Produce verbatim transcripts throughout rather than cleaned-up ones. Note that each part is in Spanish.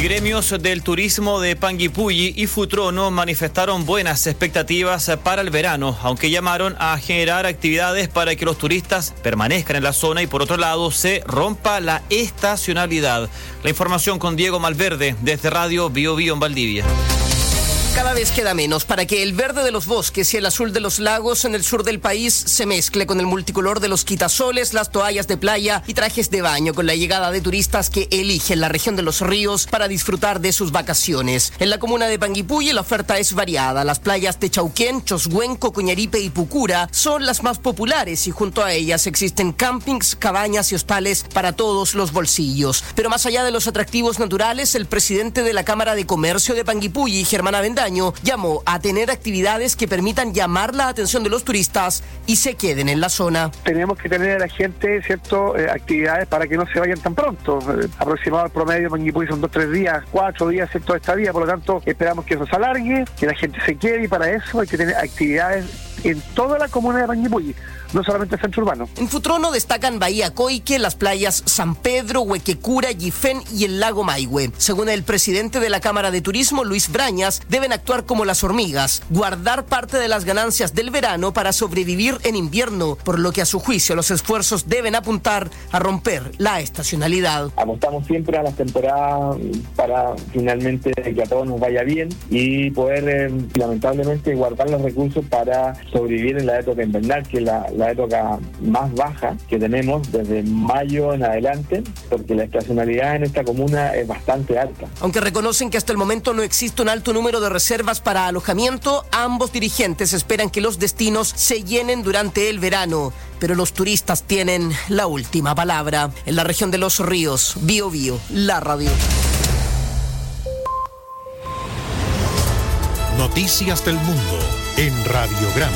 Gremios del turismo de Panguipulli y Futrono manifestaron buenas expectativas para el verano, aunque llamaron a generar actividades para que los turistas permanezcan en la zona y por otro lado se rompa la estacionalidad. La información con Diego Malverde desde Radio Bio Bio en Valdivia. Cada vez queda menos para que el verde de los bosques y el azul de los lagos en el sur del país se mezcle con el multicolor de los quitasoles, las toallas de playa y trajes de baño con la llegada de turistas que eligen la región de los ríos para disfrutar de sus vacaciones. En la comuna de Panguipulli la oferta es variada. Las playas de Chauquén, Choshuenco, Coñaripe y Pucura son las más populares y junto a ellas existen campings, cabañas y hostales para todos los bolsillos. Pero más allá de los atractivos naturales, el presidente de la Cámara de Comercio de Panguipulli, Germán Avendaño, llamó a tener actividades que permitan llamar la atención de los turistas y se queden en la zona. Tenemos que tener a la gente, ¿cierto?, eh, actividades para que no se vayan tan pronto. Eh, aproximado al promedio, Panguipulli son dos, tres días, cuatro días, ¿cierto?, de estadía. Por lo tanto, esperamos que eso se alargue, que la gente se quede y para eso hay que tener actividades en toda la comuna de Panguipulli, no solamente el centro urbano. En Futrono destacan Bahía Coique, las playas San Pedro, Huequecura, Yifén y el lago Maihue. Según el presidente de la Cámara de Turismo, Luis Brañas, deben actuar como las hormigas, guardar parte de las ganancias del verano para sobrevivir en invierno, por lo que a su juicio los esfuerzos deben apuntar a romper la estacionalidad. Apostamos siempre a las temporadas para finalmente que a todos nos vaya bien y poder eh, lamentablemente guardar los recursos para sobrevivir en la época invernal, que es la, la época más baja que tenemos desde mayo en adelante, porque la estacionalidad en esta comuna es bastante alta. Aunque reconocen que hasta el momento no existe un alto número de reservas para alojamiento, ambos dirigentes esperan que los destinos se llenen durante el verano, pero los turistas tienen la última palabra. En la región de Los Ríos, Bio Bio, la radio. Noticias del mundo en Radiograma.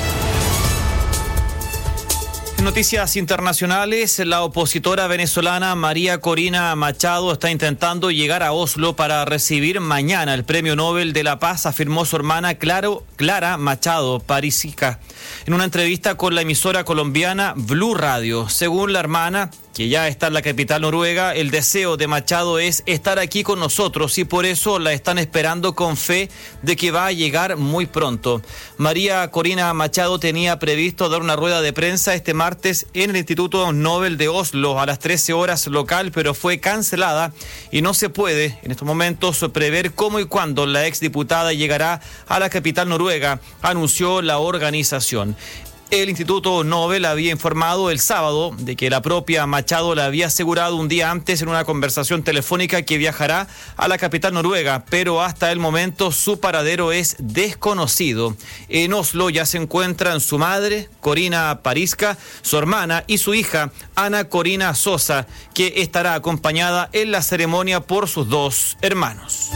En noticias internacionales, la opositora venezolana María Corina Machado está intentando llegar a Oslo para recibir mañana el Premio Nobel de la Paz, afirmó su hermana Claro, Clara Machado Parísica en una entrevista con la emisora colombiana Blue Radio. Según la hermana, que ya está en la capital noruega, el deseo de Machado es estar aquí con nosotros y por eso la están esperando con fe de que va a llegar muy pronto. María Corina Machado tenía previsto dar una rueda de prensa este martes en el Instituto Nobel de Oslo a las trece horas local, pero fue cancelada y no se puede en estos momentos prever cómo y cuándo la exdiputada llegará a la capital noruega, anunció la organización. El Instituto Nobel había informado el sábado de que la propia Machado le había asegurado un día antes en una conversación telefónica que viajará a la capital noruega, pero hasta el momento su paradero es desconocido. En Oslo ya se encuentran su madre, Corina Parísica, su hermana y su hija, Ana Corina Sosa, que estará acompañada en la ceremonia por sus dos hermanos.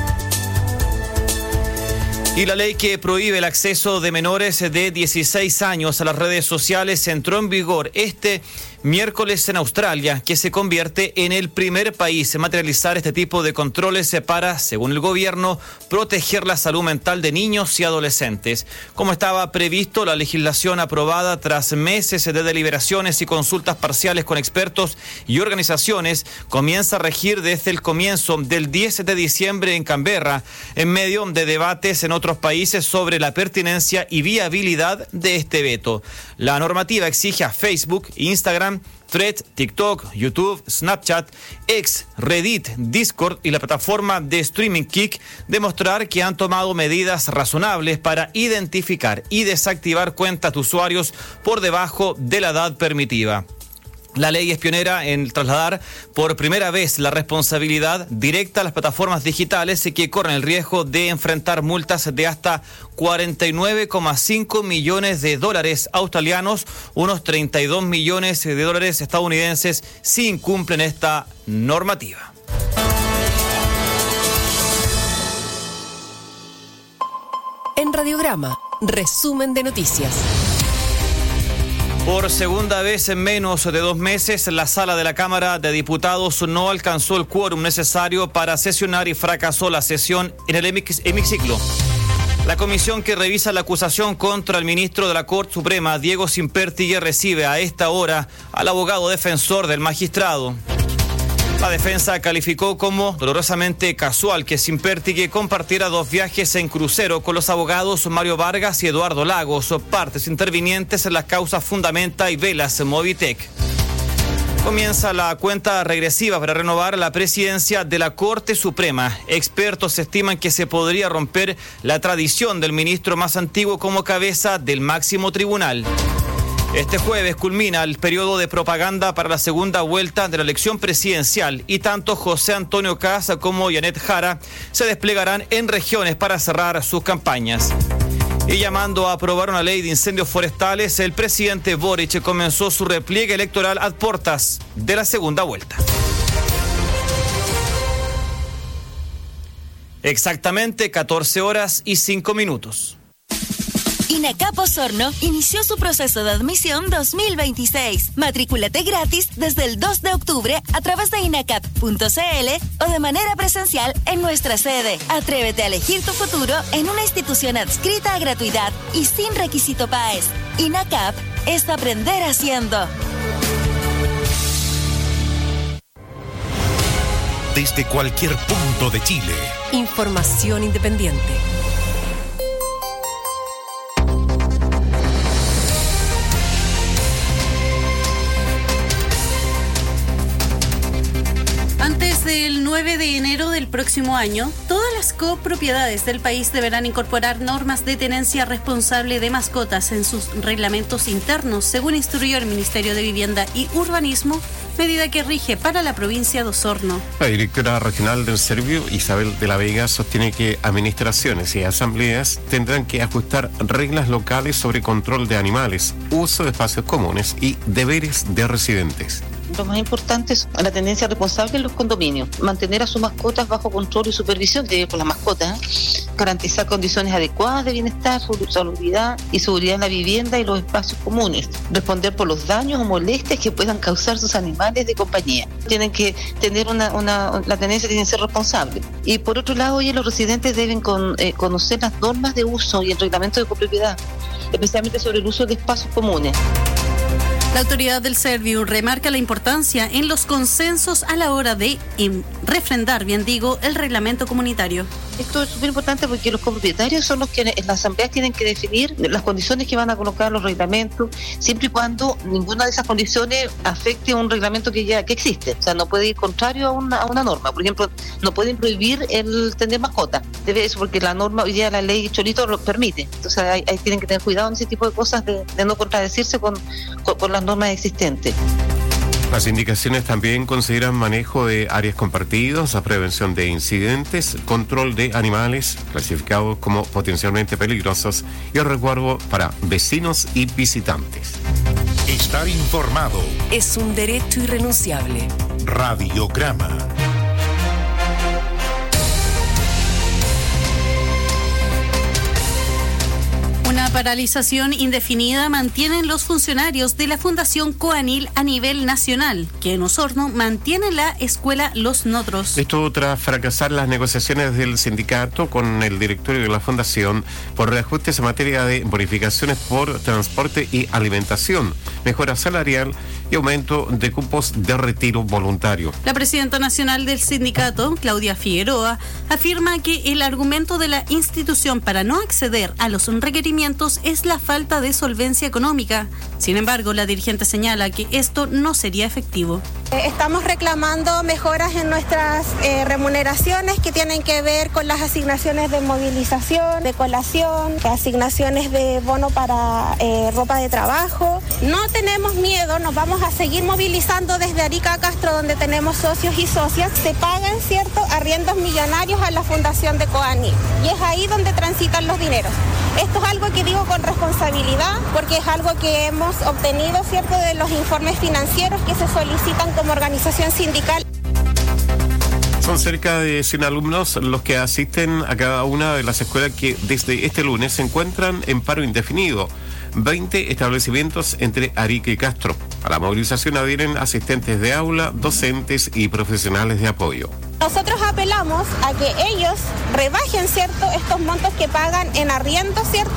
Y la ley que prohíbe el acceso de menores de dieciséis años a las redes sociales entró en vigor este miércoles en Australia, que se convierte en el primer país en materializar este tipo de controles para, según el gobierno, proteger la salud mental de niños y adolescentes. Como estaba previsto, la legislación aprobada tras meses de deliberaciones y consultas parciales con expertos y organizaciones comienza a regir desde el comienzo del diez de diciembre en Canberra, en medio de debates en otros países sobre la pertinencia y viabilidad de este veto. La normativa exige a Facebook, Instagram, Threads, TikTok, YouTube, Snapchat, X, Reddit, Discord y la plataforma de streaming Kick demostrar que han tomado medidas razonables para identificar y desactivar cuentas de usuarios por debajo de la edad permitida. La ley es pionera en trasladar por primera vez la responsabilidad directa a las plataformas digitales y que corren el riesgo de enfrentar multas de hasta cuarenta y nueve coma cinco millones de dólares australianos, unos treinta y dos millones de dólares estadounidenses, si incumplen esta normativa. En Radiograma, resumen de noticias. Por segunda vez en menos de dos meses, la sala de la Cámara de Diputados no alcanzó el quórum necesario para sesionar y fracasó la sesión en el hemiciclo. La comisión que revisa la acusación contra el ministro de la Corte Suprema, Diego Simpertigui, recibe a esta hora al abogado defensor del magistrado. La defensa calificó como dolorosamente casual que Simpertighe compartiera dos viajes en crucero con los abogados Mario Vargas y Eduardo Lagos, partes intervinientes en las causas Fundamenta y Velas Movitec. Comienza la cuenta regresiva para renovar la presidencia de la Corte Suprema. Expertos estiman que se podría romper la tradición del ministro más antiguo como cabeza del máximo tribunal. Este jueves culmina el periodo de propaganda para la segunda vuelta de la elección presidencial y tanto José Antonio Kast como Yanet Jara se desplegarán en regiones para cerrar sus campañas. Y llamando a aprobar una ley de incendios forestales, el presidente Boric comenzó su repliegue electoral a puertas de la segunda vuelta. Exactamente catorce horas y cinco minutos. INACAP Osorno inició su proceso de admisión dos mil veintiséis. Matrículate gratis desde el dos de octubre a través de inacap punto c l o de manera presencial en nuestra sede. Atrévete a elegir tu futuro en una institución adscrita a gratuidad y sin requisito P A E S. INACAP es aprender haciendo. Desde cualquier punto de Chile. Información independiente. Antes del nueve de enero del próximo año, todas las copropiedades del país deberán incorporar normas de tenencia responsable de mascotas en sus reglamentos internos, según instruyó el Ministerio de Vivienda y Urbanismo, medida que rige para la provincia de Osorno. La directora regional del Servio, Isabel de la Vega, sostiene que administraciones y asambleas tendrán que ajustar reglas locales sobre control de animales, uso de espacios comunes y deberes de residentes. Lo más importante es la tendencia responsable en los condominios, mantener a sus mascotas bajo control y supervisión de con las mascotas, ¿eh? Garantizar condiciones adecuadas de bienestar, salubridad y seguridad en la vivienda y los espacios comunes, responder por los daños o molestias que puedan causar sus animales de compañía. Tienen que tener una, una la tendencia tiene que ser responsable. Y por otro lado, oye, los residentes deben con, eh, conocer las normas de uso y el reglamento de copropiedad, especialmente sobre el uso de espacios comunes. La autoridad del Serviu remarca la importancia en los consensos a la hora de em, refrendar, bien digo, el reglamento comunitario. Esto es súper importante porque los copropietarios son los que en las asambleas tienen que definir las condiciones que van a colocar los reglamentos, siempre y cuando ninguna de esas condiciones afecte a un reglamento que ya que existe. O sea, no puede ir contrario a una, a una norma. Por ejemplo, no pueden prohibir el tener mascota. Debe eso porque la norma, hoy día la ley Cholito lo permite. Entonces ahí, ahí tienen que tener cuidado en ese tipo de cosas de, de no contradecirse con, con, con las normas existentes. Las indicaciones también consideran manejo de áreas compartidas, prevención de incidentes, control de animales clasificados como potencialmente peligrosos y el resguardo para vecinos y visitantes. Estar informado es un derecho irrenunciable. Radiograma. Una paralización indefinida mantienen los funcionarios de la Fundación Coanil a nivel nacional, que en Osorno mantiene la escuela Los Notros. Esto tras fracasar las negociaciones del sindicato con el directorio de la Fundación por reajustes en materia de bonificaciones por transporte y alimentación, mejora salarial y aumento de cupos de retiro voluntario. La presidenta nacional del sindicato, Claudia Figueroa, afirma que el argumento de la institución para no acceder a los requerimientos es la falta de solvencia económica. Sin embargo, la dirigente señala que esto no sería efectivo. Estamos reclamando mejoras en nuestras eh, remuneraciones que tienen que ver con las asignaciones de movilización, de colación, asignaciones de bono para eh, ropa de trabajo. No tenemos miedo, nos vamos a seguir movilizando desde Arica a Castro, donde tenemos socios y socias. Se pagan, ¿cierto?, arriendos millonarios a la Fundación de Coanil y es ahí donde transitan los dineros. Esto es algo que digo con responsabilidad porque es algo que hemos obtenido, ¿cierto?, de los informes financieros que se solicitan como organización sindical. Son cerca de cien alumnos los que asisten a cada una de las escuelas que desde este lunes se encuentran en paro indefinido. veinte establecimientos entre Arica y Castro. A la movilización adhieren asistentes de aula, docentes y profesionales de apoyo. Nosotros apelamos a que ellos rebajen, ¿cierto?, estos montos que pagan en arriendo, ¿cierto?,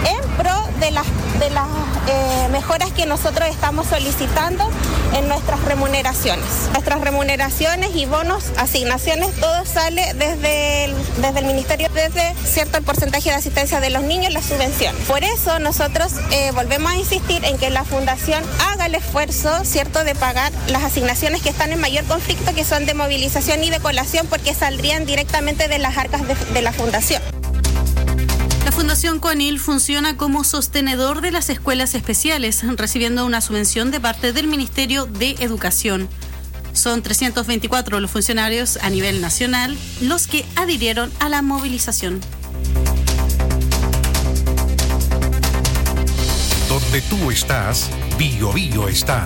en pro de las, de las eh, mejoras que nosotros estamos solicitando en nuestras remuneraciones. Nuestras remuneraciones y bonos, asignaciones, todo sale desde el, desde el Ministerio, desde cierto el porcentaje de asistencia de los niños, la subvención. Por eso nosotros eh, volvemos a insistir en que la Fundación haga el esfuerzo, cierto, de pagar las asignaciones que están en mayor conflicto, que son de movilización y de colación, porque saldrían directamente de las arcas de, de la Fundación. La Fundación CONIL funciona como sostenedor de las escuelas especiales, recibiendo una subvención de parte del Ministerio de Educación. Son trescientos veinticuatro los funcionarios a nivel nacional los que adhirieron a la movilización. Donde tú estás, Bio Bio está.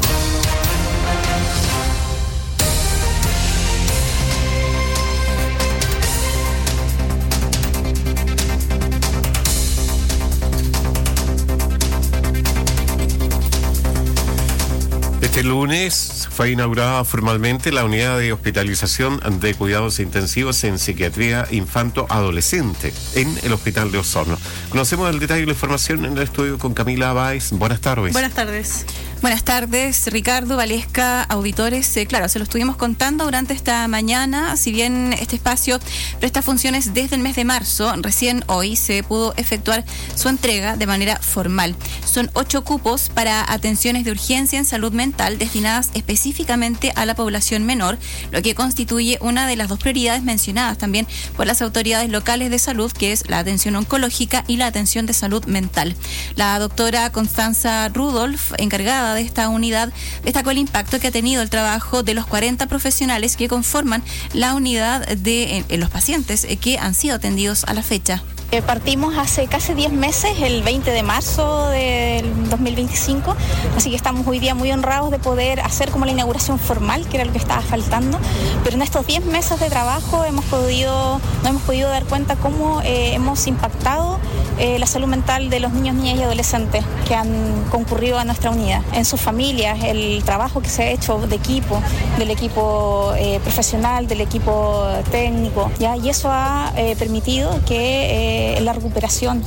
Este lunes fue inaugurada formalmente la unidad de hospitalización de cuidados intensivos en psiquiatría infanto-adolescente en el Hospital de Osorno. Conocemos el detalle de la información en el estudio con Camila Báez. Buenas tardes. Buenas tardes. Buenas tardes, Ricardo, Valesca, auditores. Eh, claro, se lo estuvimos contando durante esta mañana. Si bien este espacio presta funciones desde el mes de marzo, recién hoy se pudo efectuar su entrega de manera formal. Son ocho cupos para atenciones de urgencia en salud mental destinadas específicamente a la población menor, lo que constituye una de las dos prioridades mencionadas también por las autoridades locales de salud, que es la atención oncológica y la atención de salud mental. La doctora Constanza Rudolf, encargada de esta unidad, destacó el impacto que ha tenido el trabajo de los cuarenta profesionales que conforman la unidad de en, en los pacientes que han sido atendidos a la fecha. Eh, partimos hace casi diez meses, el veinte de marzo del dos mil veinticinco, así que estamos hoy día muy honrados de poder hacer como la inauguración formal, que era lo que estaba faltando, pero en estos diez meses de trabajo hemos podido, nos hemos podido dar cuenta cómo eh, hemos impactado eh, la salud mental de los niños, niñas y adolescentes que han concurrido a nuestra unidad, en sus familias, el trabajo que se ha hecho de equipo, del equipo eh, profesional, del equipo técnico, ¿ya? Y eso ha eh, permitido que eh, la recuperación.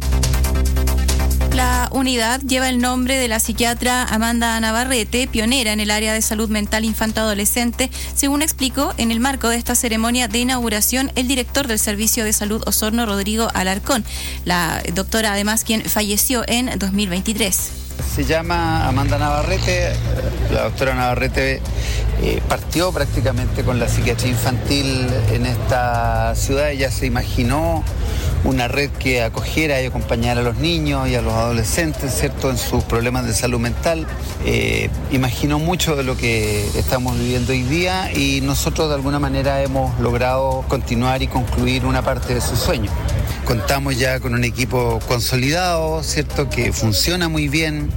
La unidad lleva el nombre de la psiquiatra Amanda Navarrete, pionera en el área de salud mental infanto-adolescente, según explicó en el marco de esta ceremonia de inauguración el director del Servicio de Salud Osorno, Rodrigo Alarcón, la doctora además quien falleció en dos mil veintitrés. Se llama Amanda Navarrete. La doctora Navarrete eh, partió prácticamente con la psiquiatría infantil en esta ciudad. Ella se imaginó una red que acogiera y acompañara a los niños y a los adolescentes, ¿cierto?, en sus problemas de salud mental. Eh, imaginó mucho de lo que estamos viviendo hoy día y nosotros de alguna manera hemos logrado continuar y concluir una parte de su sueño. Contamos ya con un equipo consolidado, ¿cierto?, que funciona muy bien.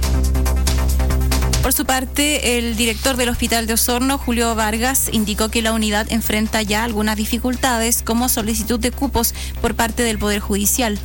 Por su parte, el director del Hospital de Osorno, Julio Vargas, indicó que la unidad enfrenta ya algunas dificultades como solicitud de cupos por parte del Poder Judicial.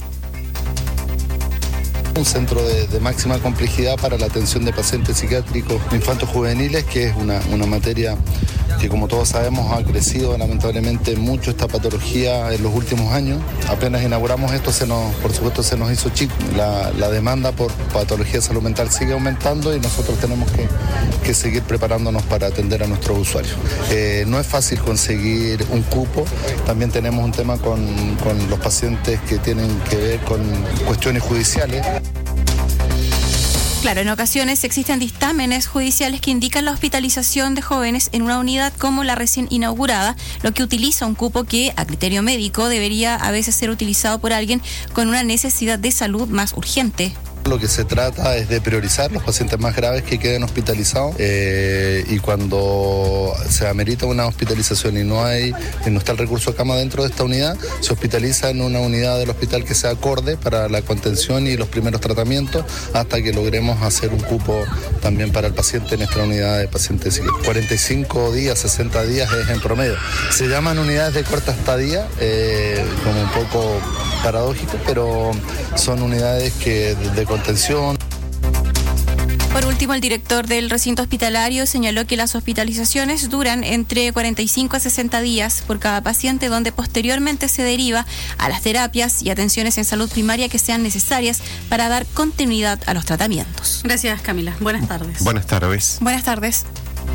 Un centro de, de máxima complejidad para la atención de pacientes psiquiátricos infantos juveniles, que es una, una materia que, como todos sabemos, ha crecido lamentablemente mucho esta patología en los últimos años. Apenas inauguramos esto, se nos, por supuesto se nos hizo chico. La, la demanda por patología de salud mental sigue aumentando y nosotros tenemos que, que seguir preparándonos para atender a nuestros usuarios. Eh, no es fácil conseguir un cupo, también tenemos un tema con, con los pacientes que tienen que ver con cuestiones judiciales. Claro, en ocasiones existen dictámenes judiciales que indican la hospitalización de jóvenes en una unidad como la recién inaugurada, lo que utiliza un cupo que, a criterio médico, debería a veces ser utilizado por alguien con una necesidad de salud más urgente. Lo que se trata es de priorizar los pacientes más graves que queden hospitalizados eh, y cuando se amerita una hospitalización y no hay y no está el recurso de cama dentro de esta unidad, se hospitaliza en una unidad del hospital que sea acorde para la contención y los primeros tratamientos hasta que logremos hacer un cupo también para el paciente en nuestra unidad de pacientes psiquiátricos. cuarenta y cinco días, sesenta días es en promedio. Se llaman unidades de corta estadía, eh, como un poco paradójico, pero son unidades que de contención. Por último, el director del recinto hospitalario señaló que las hospitalizaciones duran entre cuarenta y cinco a sesenta días por cada paciente, donde posteriormente se deriva a las terapias y atenciones en salud primaria que sean necesarias para dar continuidad a los tratamientos. Gracias, Camila. Buenas tardes. Buenas tardes. Buenas tardes.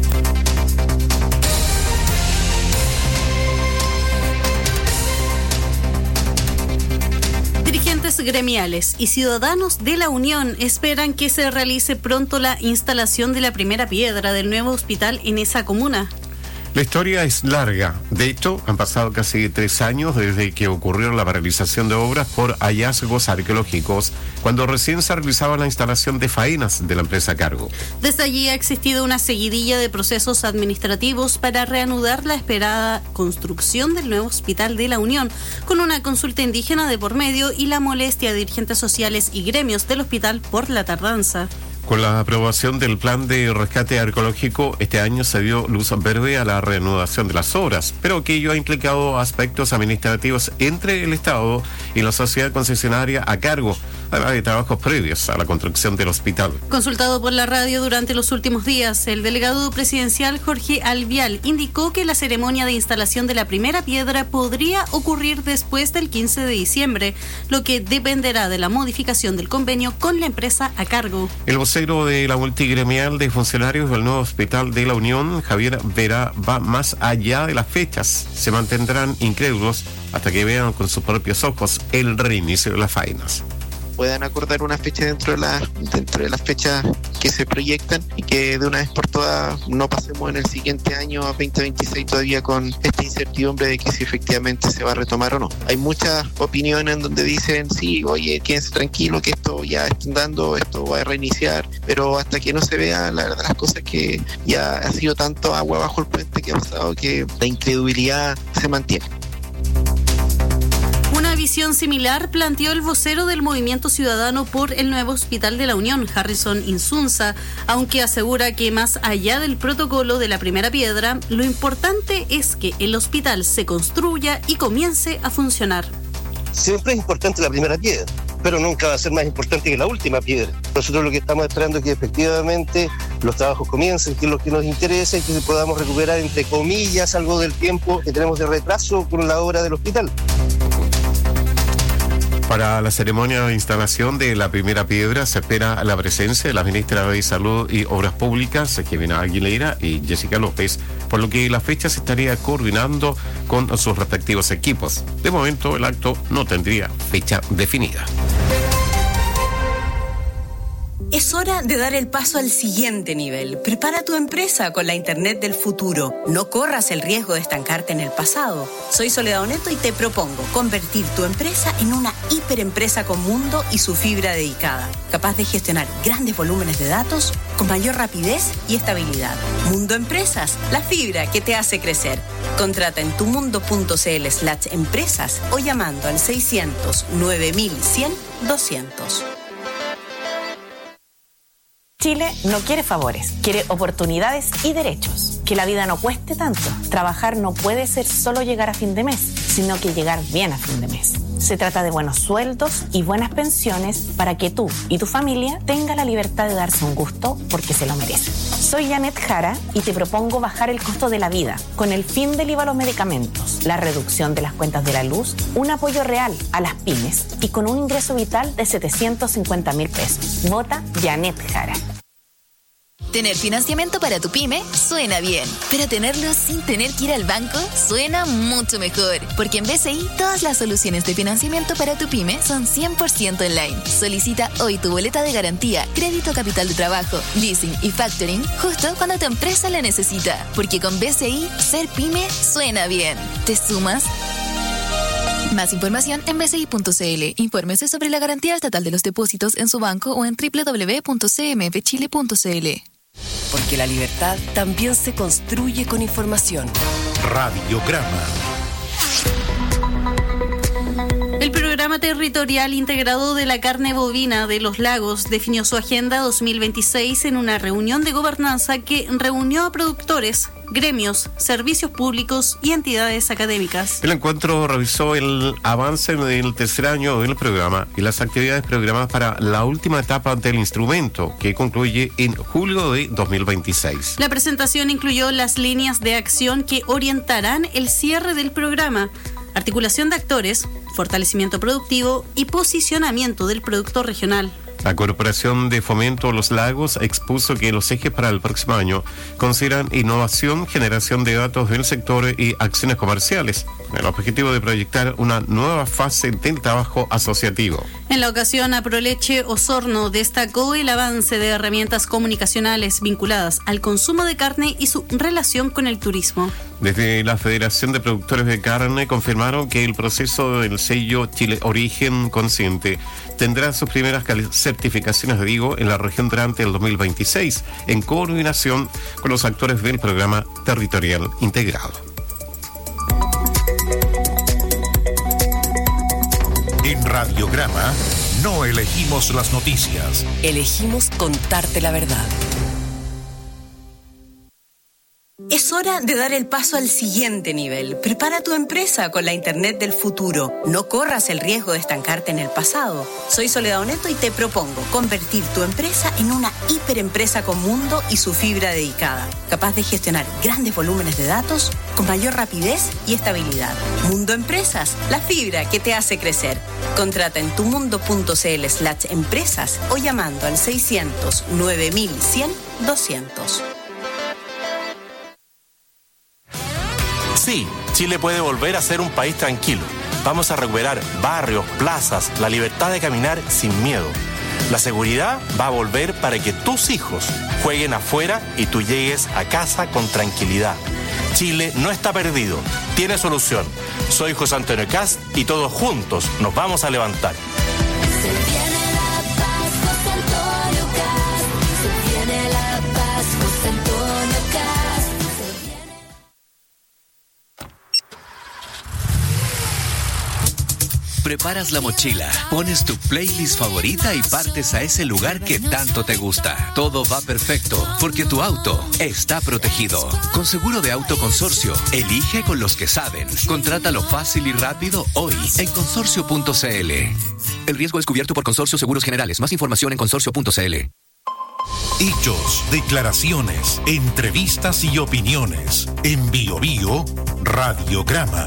Dirigentes gremiales y ciudadanos de la Unión esperan que se realice pronto la instalación de la primera piedra del nuevo hospital en esa comuna. La historia es larga. De hecho, han pasado casi tres años desde que ocurrió la paralización de obras por hallazgos arqueológicos, cuando recién se realizaba la instalación de faenas de la empresa a cargo. Desde allí ha existido una seguidilla de procesos administrativos para reanudar la esperada construcción del nuevo Hospital de la Unión, con una consulta indígena de por medio y la molestia de dirigentes sociales y gremios del hospital por la tardanza. Con la aprobación del plan de rescate arqueológico, este año se dio luz verde a la reanudación de las obras, pero aquello ha implicado aspectos administrativos entre el Estado y la sociedad concesionaria a cargo, además de trabajos previos a la construcción del hospital. Consultado por la radio durante los últimos días, el delegado presidencial Jorge Alvial indicó que la ceremonia de instalación de la primera piedra podría ocurrir después del quince de diciembre, lo que dependerá de la modificación del convenio con la empresa a cargo. El vocero de la multigremial de funcionarios del nuevo Hospital de la Unión, Javier Vera, va más allá de las fechas. Se mantendrán incrédulos hasta que vean con sus propios ojos el reinicio de las faenas. Puedan acordar una fecha dentro de las dentro de las fechas que se proyectan y que de una vez por todas no pasemos en el siguiente año a veinte veintiséis todavía con esta incertidumbre de que si efectivamente se va a retomar o no. Hay muchas opiniones en donde dicen sí, oye, quédense tranquilo que esto ya está andando, esto va a reiniciar, pero hasta que no se vea la verdad las cosas que ya ha sido tanto agua bajo el puente que ha pasado que la incredulidad se mantiene. Una visión similar planteó el vocero del Movimiento Ciudadano por el nuevo Hospital de la Unión, Harrison Insunza, aunque asegura que más allá del protocolo de la primera piedra, lo importante es que el hospital se construya y comience a funcionar. Siempre es importante la primera piedra, pero nunca va a ser más importante que la última piedra. Nosotros lo que estamos esperando es que efectivamente los trabajos comiencen, que es lo que nos interesa y que podamos recuperar, entre comillas, algo del tiempo que tenemos de retraso con la obra del hospital. Para la ceremonia de instalación de la primera piedra se espera la presencia de la ministra de Salud y Obras Públicas, Jimena Aguilera, y Jessica López, por lo que la fecha se estaría coordinando con sus respectivos equipos. De momento, el acto no tendría fecha definida. Es hora de dar el paso al siguiente nivel. Prepara tu empresa con la Internet del futuro. No corras el riesgo de estancarte en el pasado. Soy Soledad Oneto y te propongo convertir tu empresa en una hiperempresa con Mundo y su fibra dedicada, capaz de gestionar grandes volúmenes de datos con mayor rapidez y estabilidad. Mundo Empresas, la fibra que te hace crecer. Contrata en tumundo.cl slash empresas o llamando al seiscientos nueve mil cien doscientos. Chile no quiere favores, quiere oportunidades y derechos. Que la vida no cueste tanto. Trabajar no puede ser solo llegar a fin de mes, sino que llegar bien a fin de mes. Se trata de buenos sueldos y buenas pensiones para que tú y tu familia tengan la libertad de darse un gusto porque se lo merecen. Soy Janet Jara y te propongo bajar el costo de la vida con el fin del I V A a los medicamentos, la reducción de las cuentas de la luz, un apoyo real a las pymes y con un ingreso vital de setecientos cincuenta mil pesos. Vota Janet Jara. Tener financiamiento para tu pyme suena bien, pero tenerlo sin tener que ir al banco suena mucho mejor, porque en B C I todas las soluciones de financiamiento para tu pyme son cien por ciento online. Solicita hoy tu boleta de garantía, crédito capital de trabajo, leasing y factoring justo cuando tu empresa la necesita, porque con B C I ser pyme suena bien. ¿Te sumas? Más información en b c i punto c l. Infórmese sobre la garantía estatal de los depósitos en su banco o en doble u doble u doble u punto c m f chile punto c l. Porque la libertad también se construye con información. Radiograma. El Programa Territorial Integrado de la Carne Bovina de los Lagos definió su agenda dos mil veintiséis en una reunión de gobernanza que reunió a productores, gremios, servicios públicos y entidades académicas. El encuentro revisó el avance del tercer año del programa y las actividades programadas para la última etapa del instrumento, que concluye en julio de dos mil veintiséis. La presentación incluyó las líneas de acción que orientarán el cierre del programa: articulación de actores, fortalecimiento productivo y posicionamiento del producto regional. La Corporación de Fomento Los Lagos expuso que los ejes para el próximo año consideran innovación, generación de datos del sector y acciones comerciales, con el objetivo de proyectar una nueva fase del trabajo asociativo. En la ocasión, Aproleche Osorno destacó el avance de herramientas comunicacionales vinculadas al consumo de carne y su relación con el turismo. Desde la Federación de Productores de Carne confirmaron que el proceso del sello Chile Origen Consciente tendrá sus primeras certificaciones, digo, en la región durante el dos mil veintiséis, en coordinación con los actores del programa territorial integrado. En Radiograma no elegimos las noticias. Elegimos contarte la verdad. Es hora de dar el paso al siguiente nivel. Prepara tu empresa con la Internet del futuro. No corras el riesgo de estancarte en el pasado. Soy Soledad Oneto y te propongo convertir tu empresa en una hiperempresa con mundo y su fibra dedicada, capaz de gestionar grandes volúmenes de datos con mayor rapidez y estabilidad. Mundo Empresas, la fibra que te hace crecer. Contrata en tumundo.cl slash empresas o llamando al seiscientos nueve mil cien doscientos. Sí, Chile puede volver a ser un país tranquilo. Vamos a recuperar barrios, plazas, la libertad de caminar sin miedo. La seguridad va a volver para que tus hijos jueguen afuera y tú llegues a casa con tranquilidad. Chile no está perdido, tiene solución. Soy José Antonio Cast y todos juntos nos vamos a levantar. Se viene la paz, José Antonio Cast. Se viene la paz, José Antonio Cast. Preparas la mochila, pones tu playlist favorita y partes a ese lugar que tanto te gusta. Todo va perfecto porque tu auto está protegido. Con Seguro de Auto Consorcio, elige con los que saben. Contrátalo fácil y rápido hoy en consorcio punto c l. El riesgo es cubierto por Consorcio Seguros Generales. Más información en consorcio punto c l. Hechos, declaraciones, entrevistas y opiniones. En Bio Bio, Radiograma.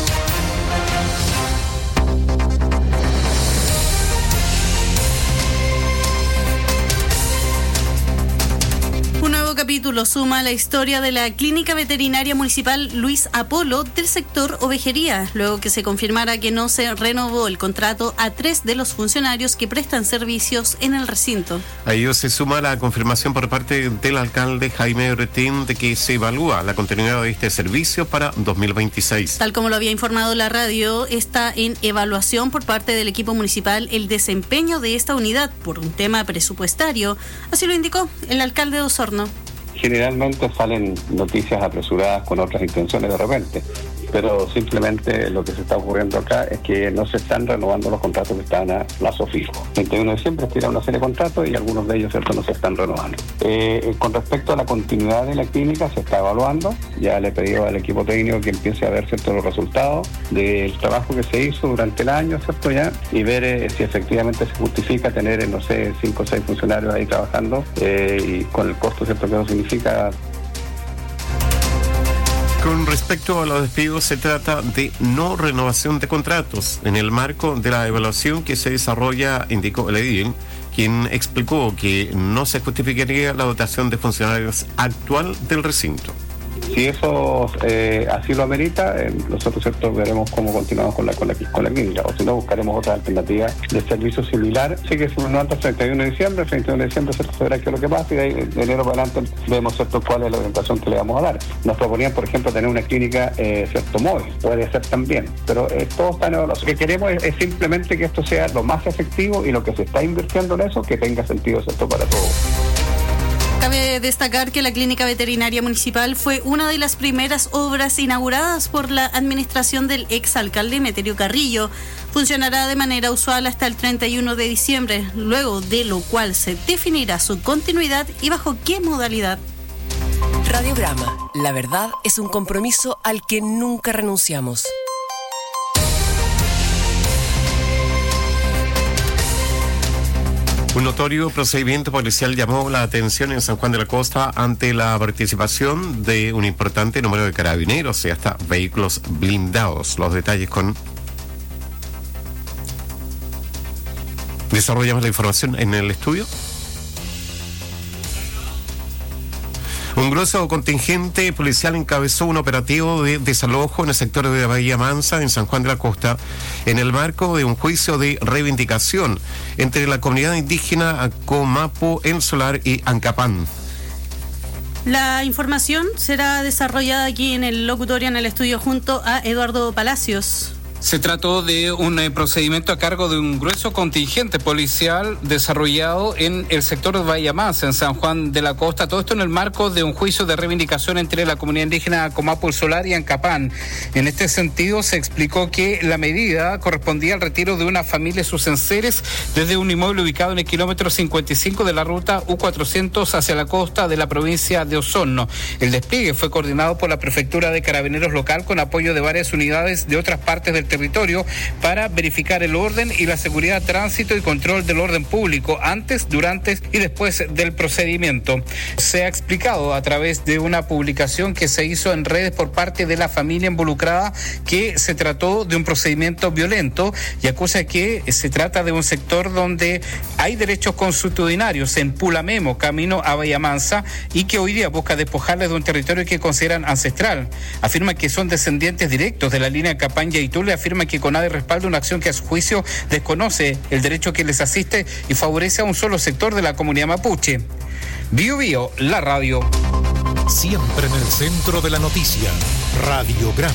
Un nuevo capítulo suma la historia de la Clínica Veterinaria Municipal Luis Apolo del sector ovejería, luego que se confirmara que no se renovó el contrato a tres de los funcionarios que prestan servicios en el recinto. A ello se suma la confirmación por parte del alcalde Jaime Bretín de que se evalúa la continuidad de este servicio para dos mil veintiséis. Tal como lo había informado la radio, está en evaluación por parte del equipo municipal el desempeño de esta unidad por un tema presupuestario. Así lo indicó el alcalde de Osorno. Generalmente salen noticias apresuradas con otras intenciones de repente, pero simplemente lo que se está ocurriendo acá es que no se están renovando los contratos que están a plazo fijo. El treinta y uno de diciembre expira una serie de contratos y algunos de ellos, ¿cierto?, no se están renovando. Eh, con respecto a la continuidad de la clínica, se está evaluando. Ya le he pedido al equipo técnico que empiece a ver, ¿cierto?, los resultados del trabajo que se hizo durante el año, ¿cierto?, ya, y ver eh, si efectivamente se justifica tener, eh, no sé, cinco o seis funcionarios ahí trabajando eh, y con el costo, ¿cierto?, que eso significa. Con respecto a los despidos, se trata de no renovación de contratos. En el marco de la evaluación que se desarrolla, indicó el edil, quien explicó que no se justificaría la dotación de funcionarios actual del recinto. Si eso eh, así lo amerita, eh, nosotros, ¿cierto?, veremos cómo continuamos con la, con la, con la clínica, o si no, buscaremos otra alternativa de servicio similar. Así que si no antes del treinta y uno de diciembre, el treinta y uno de diciembre, ¿cierto?, se verá qué es lo que pasa y de, ahí, de enero para adelante vemos, ¿cierto?, cuál es la orientación que le vamos a dar. Nos proponían, por ejemplo, tener una clínica, eh, ¿cierto?, móvil, puede ser también, pero eh, todo está en evaluación. Lo que queremos es, es simplemente que esto sea lo más efectivo y lo que se está invirtiendo en eso, que tenga sentido, ¿cierto?, para todos. Cabe destacar que la Clínica Veterinaria Municipal fue una de las primeras obras inauguradas por la administración del exalcalde Meterio Carrillo. Funcionará de manera usual hasta el treinta y uno de diciembre, luego de lo cual se definirá su continuidad y bajo qué modalidad. Radiograma. La verdad es un compromiso al que nunca renunciamos. Un notorio procedimiento policial llamó la atención en San Juan de la Costa ante la participación de un importante número de carabineros y hasta vehículos blindados. Los detalles con... Desarrollamos la información en el estudio. Un grueso contingente policial encabezó un operativo de desalojo en el sector de Bahía Mansa, en San Juan de la Costa, en el marco de un juicio de reivindicación entre la comunidad indígena Comapo, El Solar y Ancapán. La información será desarrollada aquí en el locutorio, en el estudio, junto a Eduardo Palacios. Se trató de un eh, procedimiento a cargo de un grueso contingente policial desarrollado en el sector de Bahía Mansa, en San Juan de la Costa. Todo esto en el marco de un juicio de reivindicación entre la comunidad indígena Comapo, El Solar y Ancapán. En este sentido, se explicó que la medida correspondía al retiro de una familia de sus enseres desde un inmueble ubicado en el kilómetro cincuenta y cinco de la ruta U cuatrocientos hacia la costa de la provincia de Osorno. El despliegue fue coordinado por la Prefectura de Carabineros local con apoyo de varias unidades de otras partes del territorio para verificar el orden y la seguridad, tránsito y control del orden público antes, durante y después del procedimiento. Se ha explicado a través de una publicación que se hizo en redes por parte de la familia involucrada que se trató de un procedimiento violento y acusa que se trata de un sector donde hay derechos consuetudinarios en Pulamemo, camino a Bahía Mansa, y que hoy día busca despojarles de un territorio que consideran ancestral. Afirma que son descendientes directos de la línea Capán-Yaitule. Afirma que CONADE respalda una acción que a su juicio desconoce el derecho que les asiste y favorece a un solo sector de la comunidad mapuche. Bio Bio, la radio. Siempre en el centro de la noticia. Radiograma.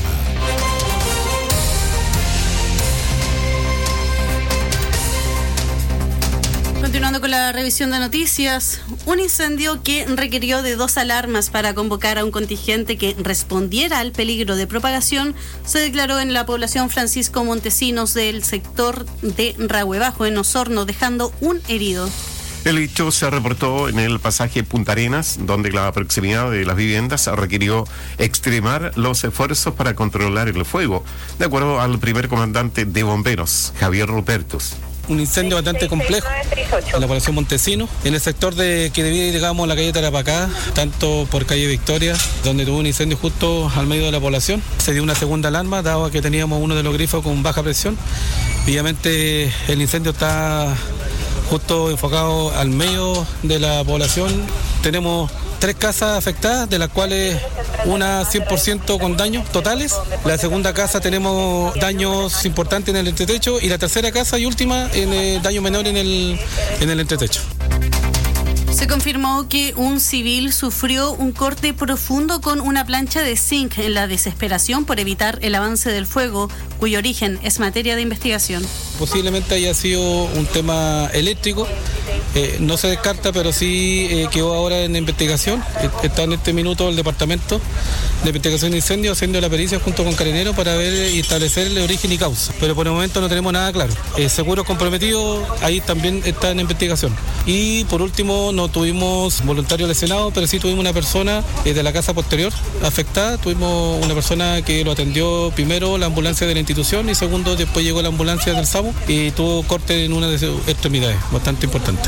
Continuando con la revisión de noticias, un incendio que requirió de dos alarmas para convocar a un contingente que respondiera al peligro de propagación se declaró en la población Francisco Montesinos del sector de Rahuebajo, en Osorno, dejando un herido. El hecho se reportó en el pasaje Punta Arenas, donde la proximidad de las viviendas requirió extremar los esfuerzos para controlar el fuego, de acuerdo al primer comandante de bomberos, Javier Rupertus. Un incendio bastante complejo en la población Montesinos, en el sector de que debía ir, digamos, la calle Tarapacá, tanto por calle Victoria, donde tuvo un incendio justo al medio de la población. Se dio una segunda alarma, dado que teníamos uno de los grifos con baja presión. Obviamente el incendio está justo enfocado al medio de la población. Tenemos tres casas afectadas, de las cuales una cien por ciento con daños totales. La segunda casa tenemos daños importantes en el entretecho y la tercera casa y última en el daño menor en el, en el entretecho. Se confirmó que un civil sufrió un corte profundo con una plancha de zinc en la desesperación por evitar el avance del fuego, cuyo origen es materia de investigación. Posiblemente haya sido un tema eléctrico, eh, no se descarta, pero sí eh, quedó ahora en investigación. Está en este minuto el departamento de investigación de incendios haciendo la pericia junto con Carabineros para ver y establecer el origen y causa, pero por el momento no tenemos nada claro. Eh, seguros comprometidos, ahí también está en investigación. Y por último, no tuvimos voluntarios lesionados, pero sí tuvimos una persona eh, de la casa posterior afectada. Tuvimos una persona que lo atendió primero la ambulancia de la institución y segundo después llegó la ambulancia del SAMU y tuvo corte en una de sus extremidades, bastante importante.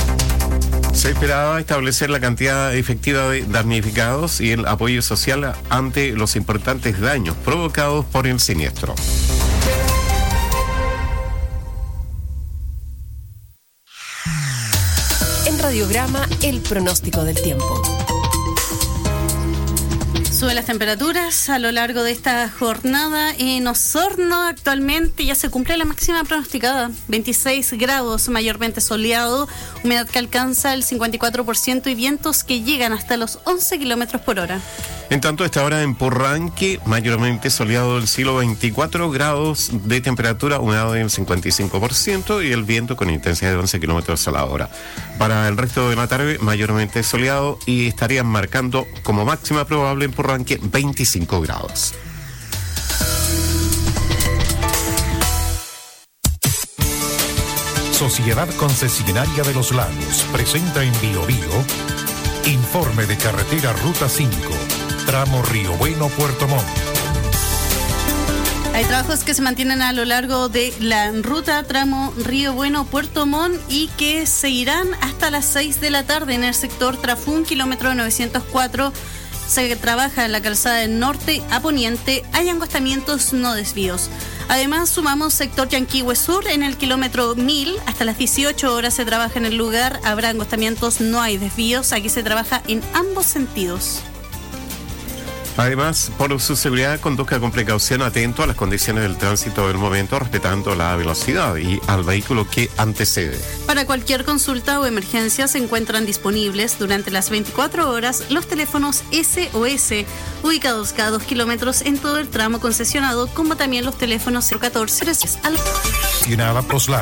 Se esperaba establecer la cantidad efectiva de damnificados y el apoyo social ante los importantes daños provocados por el siniestro. En Radiograma, el pronóstico del tiempo. Suben las temperaturas a lo largo de esta jornada. En Osorno actualmente ya se cumple la máxima pronosticada, veintiséis grados, mayormente soleado, humedad que alcanza el cincuenta y cuatro por ciento y vientos que llegan hasta los once kilómetros por hora. En tanto, a esta hora en Purranque, mayormente soleado el cielo, veinticuatro grados de temperatura, humedad del cincuenta y cinco por ciento y el viento con intensidad de once kilómetros a la hora. Para el resto de la tarde, mayormente soleado y estarían marcando como máxima probable en Purranque veinticinco grados. Sociedad Concesionaria de los Lagos presenta en Bio Bio Informe de carretera Ruta cinco, tramo Río Bueno, Puerto Montt. Hay trabajos que se mantienen a lo largo de la ruta tramo Río Bueno, Puerto Montt y que seguirán hasta las seis de la tarde en el sector Trafún, kilómetro novecientos cuatro. Se trabaja en la calzada del norte a poniente, hay angostamientos, no desvíos. Además, sumamos sector Yanquihue Sur en el kilómetro mil, hasta las dieciocho horas se trabaja en el lugar, habrá angostamientos, no hay desvíos, aquí se trabaja en ambos sentidos. Además, por su seguridad, conduzca con precaución, atento a las condiciones del tránsito del momento, respetando la velocidad y al vehículo que antecede. Para cualquier consulta o emergencia se encuentran disponibles durante las veinticuatro horas los teléfonos S O S, ubicados cada dos kilómetros en todo el tramo concesionado, como también los teléfonos cero catorce al... Y nada, Proslac.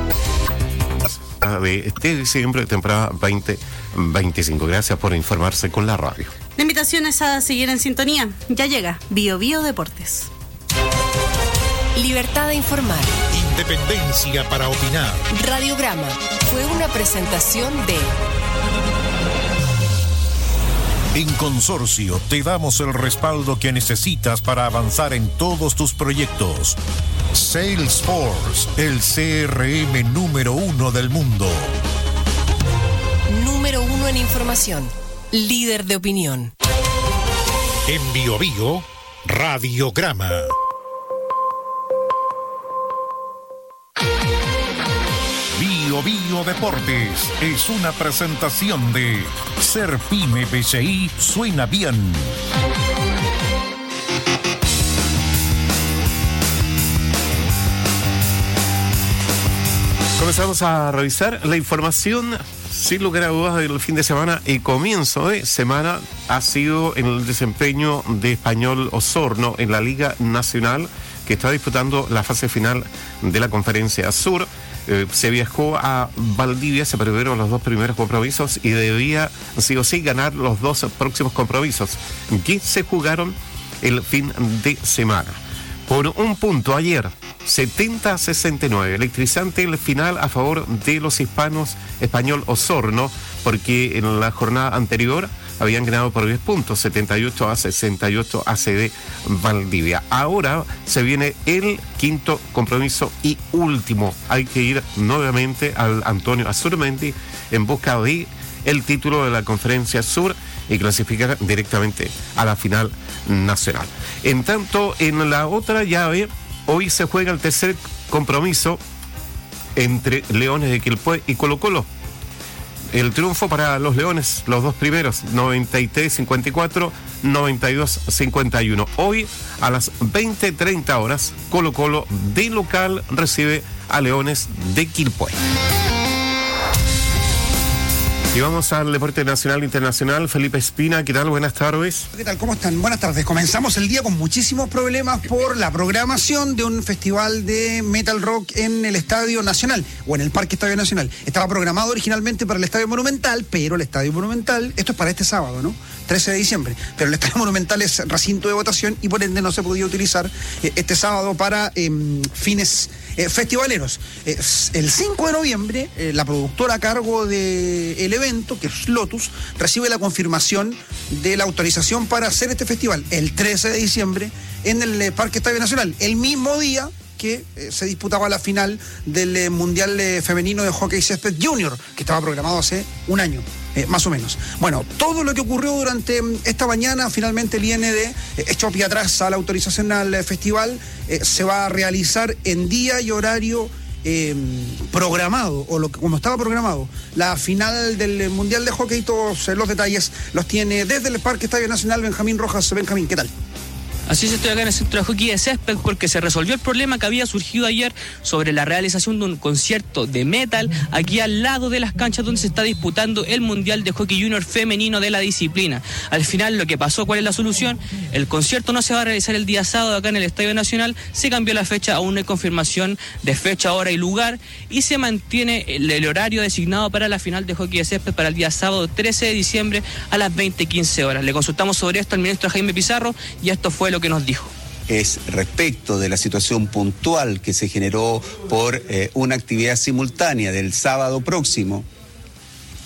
De este diciembre, temporada veinte veinticinco. Gracias por informarse con la radio. La invitación es a seguir en sintonía. Ya llega Bio Bio Deportes. Libertad de informar. Independencia para opinar. Radiograma fue una presentación de... En Consorcio te damos el respaldo que necesitas para avanzar en todos tus proyectos. Salesforce, el C R M número uno del mundo. Número uno en información. Líder de opinión. En Bio Bio, Radiograma. Bio Bio Deportes es una presentación de Ser Pyme B C I suena bien. Comenzamos a revisar la información, sin lugar a dudas, del fin de semana y comienzo de semana ha sido en el desempeño de Español Osorno en la Liga Nacional, que está disputando la fase final de la Conferencia Sur. Eh, se viajó a Valdivia, se perdieron los dos primeros compromisos y debía sí o sí ganar los dos próximos compromisos que se jugaron el fin de semana. Por un punto ayer, setenta a sesenta y nueve, electrizante el final a favor de los hispanos Español Osorno, porque en la jornada anterior habían ganado por diez puntos, setenta y ocho a sesenta y ocho A C D Valdivia. Ahora se viene el quinto compromiso y último. Hay que ir nuevamente al Antonio Azurmendi en busca de el título de la Conferencia Sur y clasificar directamente a la final nacional. En tanto, en la otra llave, hoy se juega el tercer compromiso entre Leones de Quilpué y Colo-Colo. El triunfo para los Leones, los dos primeros, noventa y tres a cincuenta y cuatro, noventa y dos a cincuenta y uno. Hoy, a las veinte treinta horas, Colo-Colo de local recibe a Leones de Quilpué. Y vamos al deporte nacional e internacional. Felipe Espina, ¿qué tal? Buenas tardes. ¿Qué tal? ¿Cómo están? Buenas tardes. Comenzamos el día con muchísimos problemas por la programación de un festival de metal rock en el Estadio Nacional, o en el Parque Estadio Nacional. Estaba programado originalmente para el Estadio Monumental, pero el Estadio Monumental, esto es para este sábado, ¿no? trece de diciembre, pero el Estadio Monumental es recinto de votación y por ende no se podía utilizar eh, este sábado para eh, fines eh, festivaleros. Eh, el cinco de noviembre, eh, la productora a cargo del evento, que es Lotus, recibe la confirmación de la autorización para hacer este festival el trece de diciembre en el eh, Parque Estadio Nacional, el mismo día que eh, se disputaba la final del eh, Mundial eh, Femenino de Hockey Césped Junior, que estaba programado hace un año. Eh, más o menos. Bueno, todo lo que ocurrió durante esta mañana, finalmente el I N D eh, echó pie atrás a la autorización al eh, festival. Eh, se va a realizar en día y horario eh, programado, o lo que, como estaba programado. La final del Mundial de Hockey, todos eh, los detalles los tiene desde el Parque Estadio Nacional Benjamín Rojas. Benjamín, ¿qué tal? Así es, estoy acá en el centro de hockey de césped porque se resolvió el problema que había surgido ayer sobre la realización de un concierto de metal aquí al lado de las canchas donde se está disputando el Mundial de Hockey Junior femenino de la disciplina. Al final, lo que pasó, ¿cuál es la solución? El concierto no se va a realizar el día sábado acá en el Estadio Nacional, se cambió la fecha, aún no hay confirmación de fecha, hora y lugar, y se mantiene el, el horario designado para la final de hockey de césped para el día sábado trece de diciembre a las veinte quince horas. Le consultamos sobre esto al ministro Jaime Pizarro y esto fue lo que nos dijo. Es respecto de la situación puntual que se generó por eh, una actividad simultánea del sábado próximo,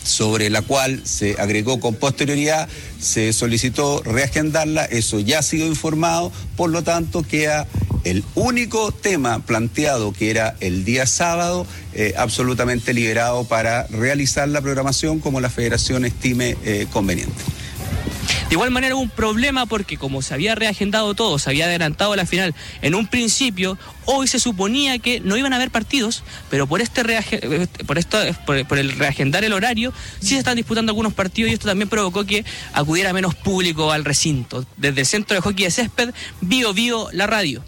sobre la cual se agregó con posterioridad, se solicitó reagendarla, eso ya ha sido informado, por lo tanto queda el único tema planteado, que era el día sábado, eh, absolutamente liberado para realizar la programación como la federación estime eh, conveniente. De igual manera hubo un problema porque como se había reagendado todo, se había adelantado la final en un principio, hoy se suponía que no iban a haber partidos, pero por este reage, por esto por, por el reagendar el horario, sí se están disputando algunos partidos y esto también provocó que acudiera menos público al recinto. Desde el Centro de Hockey de Césped, Bio Bio, la radio.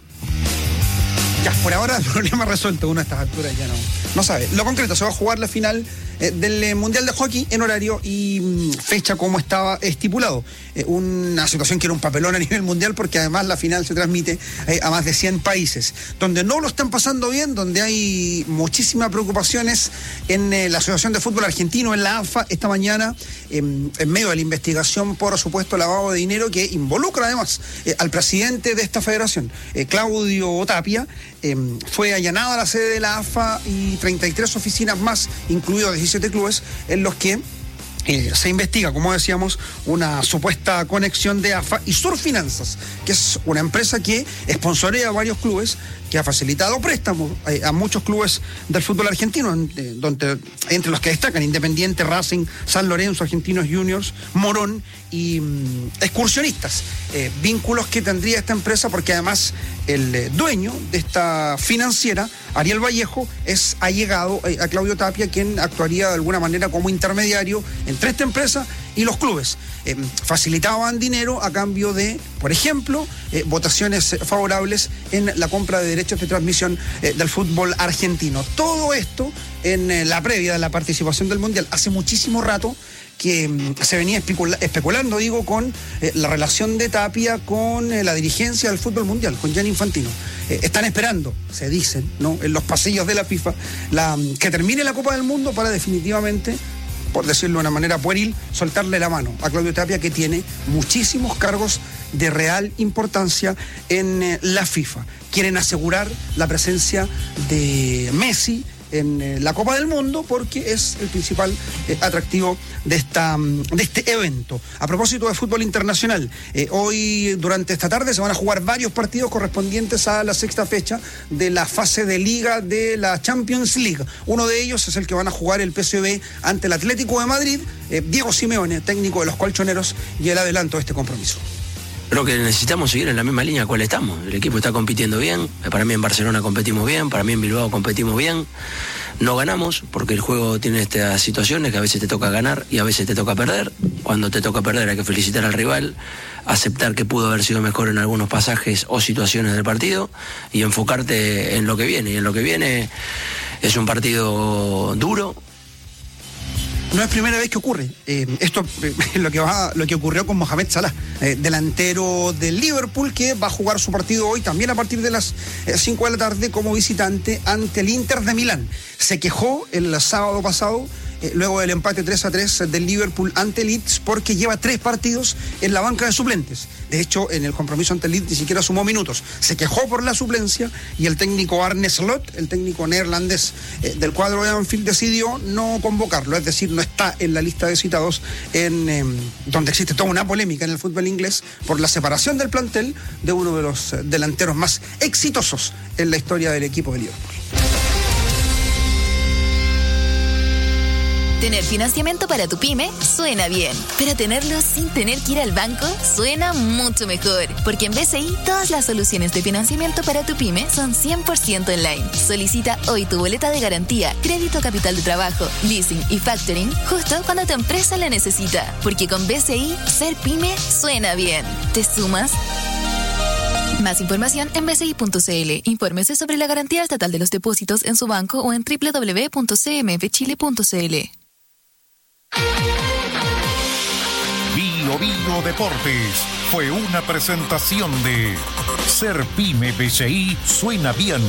Ya, por ahora el problema resuelto, uno a estas alturas ya no, no sabe. Lo concreto, se va a jugar la final eh, del eh, Mundial de Hockey en horario y mm, fecha como estaba estipulado. Eh, una situación que era un papelón a nivel mundial porque además la final se transmite eh, a más de cien países. Donde no lo están pasando bien, donde hay muchísimas preocupaciones en eh, la Asociación de Fútbol Argentino, en la A F A, esta mañana, eh, en medio de la investigación por supuesto lavado de dinero que involucra además eh, al presidente de esta federación, eh, Claudio Tapia. Eh, fue allanada la sede de la A F A y treinta y tres oficinas más, incluidos diecisiete clubes, en los que eh, se investiga, como decíamos, una supuesta conexión de A F A y Surfinanzas, que es una empresa que sponsorea a varios clubes, que ha facilitado préstamos eh, a muchos clubes del fútbol argentino, eh, donde, entre los que destacan Independiente, Racing, San Lorenzo, Argentinos Juniors, Morón y mm, Excursionistas. Eh, vínculos que tendría esta empresa porque además el eh, dueño de esta financiera, Ariel Vallejo, es allegado eh, a Claudio Tapia, quien actuaría de alguna manera como intermediario entre esta empresa y los clubes. Eh, facilitaban dinero a cambio de, por ejemplo, eh, votaciones favorables en la compra de derechos de transmisión eh, del fútbol argentino. Todo esto en eh, la previa de la participación del Mundial. Hace muchísimo rato que mm, se venía especula- especulando, digo, con eh, la relación de Tapia con eh, la dirigencia del fútbol mundial, con Gianni Infantino. Eh, están esperando, se dicen, ¿no?, en los pasillos de la FIFA, la, que termine la Copa del Mundo para definitivamente, por decirlo de una manera pueril, soltarle la mano a Claudio Tapia, que tiene muchísimos cargos de real importancia en eh, la FIFA. Quieren asegurar la presencia de Messi en eh, la Copa del Mundo porque es el principal eh, atractivo de esta de este evento. A propósito de fútbol internacional, eh, hoy durante esta tarde se van a jugar varios partidos correspondientes a la sexta fecha de la fase de liga de la Champions League. Uno de ellos es el que van a jugar el P S V ante el Atlético de Madrid. eh, Diego Simeone, técnico de los colchoneros, y el adelanto de este compromiso. Creo que necesitamos seguir en la misma línea cual estamos. El equipo está compitiendo bien. Para mí en Barcelona competimos bien, para mí en Bilbao competimos bien. No ganamos porque el juego tiene estas situaciones que a veces te toca ganar y a veces te toca perder. Cuando te toca perder hay que felicitar al rival, aceptar que pudo haber sido mejor en algunos pasajes o situaciones del partido y enfocarte en lo que viene. Y en lo que viene es un partido duro. No es primera vez que ocurre. Eh, esto es eh, lo que va, lo que ocurrió con Mohamed Salah, eh, delantero del Liverpool, que va a jugar su partido hoy también a partir de las cinco de la tarde como visitante ante el Inter de Milán. Se quejó el sábado pasado, eh, luego del empate tres a tres del Liverpool ante Leeds, porque lleva tres partidos en la banca de suplentes. De hecho, en el compromiso ante Leeds ni siquiera sumó minutos. Se quejó por la suplencia y el técnico Arne Slot, el técnico neerlandés eh, del cuadro de Anfield, decidió no convocarlo, es decir, no está en la lista de citados, en eh, donde existe toda una polémica en el fútbol inglés por la separación del plantel de uno de los eh, delanteros más exitosos en la historia del equipo de Liverpool. Tener financiamiento para tu pyme suena bien, pero tenerlo sin tener que ir al banco suena mucho mejor, porque en B C I todas las soluciones de financiamiento para tu pyme son cien por ciento online. Solicita hoy tu boleta de garantía, crédito capital de trabajo, leasing y factoring justo cuando tu empresa la necesita, porque con B C I ser pyme suena bien. ¿Te sumas? Más información en b c i punto c l. Infórmese sobre la garantía estatal de los depósitos en su banco o en w w w punto c m f chile punto c l. Bio Bio Deportes fue una presentación de Ser Pyme B C I suena bien.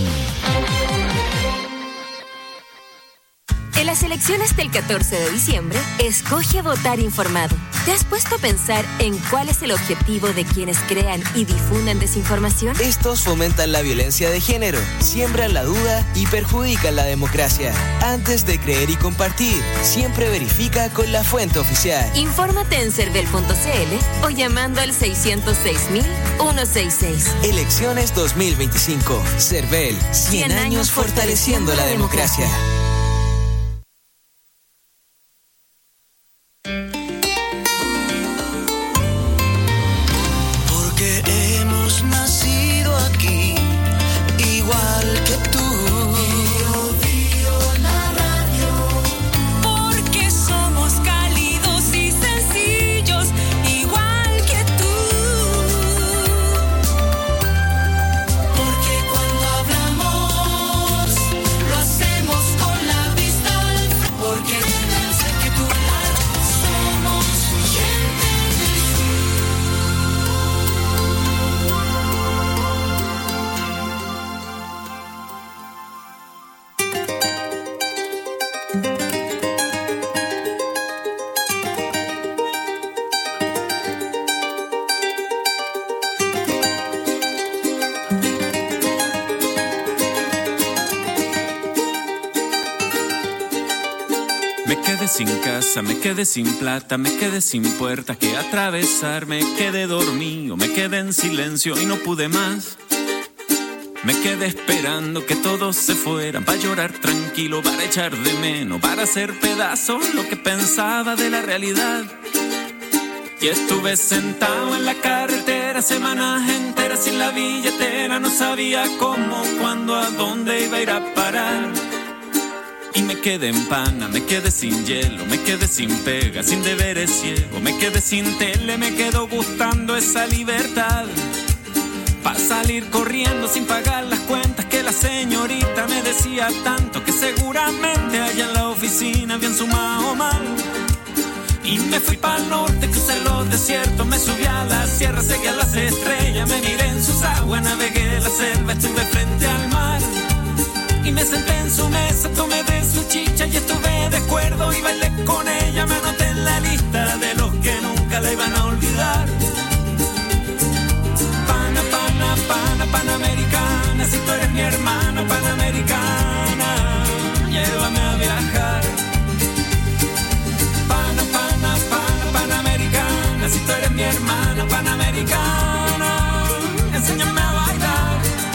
En las elecciones del catorce de diciembre, escoge votar informado. ¿Te has puesto a pensar en cuál es el objetivo de quienes crean y difunden desinformación? Estos fomentan la violencia de género, siembran la duda y perjudican la democracia. Antes de creer y compartir, siempre verifica con la fuente oficial. Infórmate en cervel punto c l o llamando al seiscientos seis mil ciento sesenta y seis. Elecciones dos mil veinticinco. Cervel, cien años fortaleciendo la democracia. sin casa, me quedé sin plata, me quedé sin puertas que atravesar, me quedé dormido, me quedé en silencio y no pude más. Me quedé esperando que todos se fueran para llorar tranquilo, para echar de menos, para hacer pedazos lo que pensaba de la realidad. Y estuve sentado en la carretera semanas enteras sin la billetera, no sabía cómo, cuándo, a dónde iba a ir a parar. Y me quedé en pana, me quedé sin hielo, me quedé sin pega, sin deberes ciego, me quedé sin tele, me quedó gustando esa libertad. Pa' salir corriendo sin pagar las cuentas que la señorita me decía tanto, que seguramente allá en la oficina habían sumado mal. Y me fui pa'l norte, crucé los desiertos, me subí a la sierra, seguí a las estrellas, me miré en sus aguas, navegué la selva, estuve frente al mar. Y me senté en su mesa, tomé de su chicha y estuve de acuerdo y bailé con ella, me anoté en la lista de los que nunca la iban a olvidar. Pana, pana, pana, panamericana, si tú eres mi hermana panamericana, llévame a viajar. Pana, pana, pana, panamericana, si tú eres mi hermana panamericana, enséñame a bailar.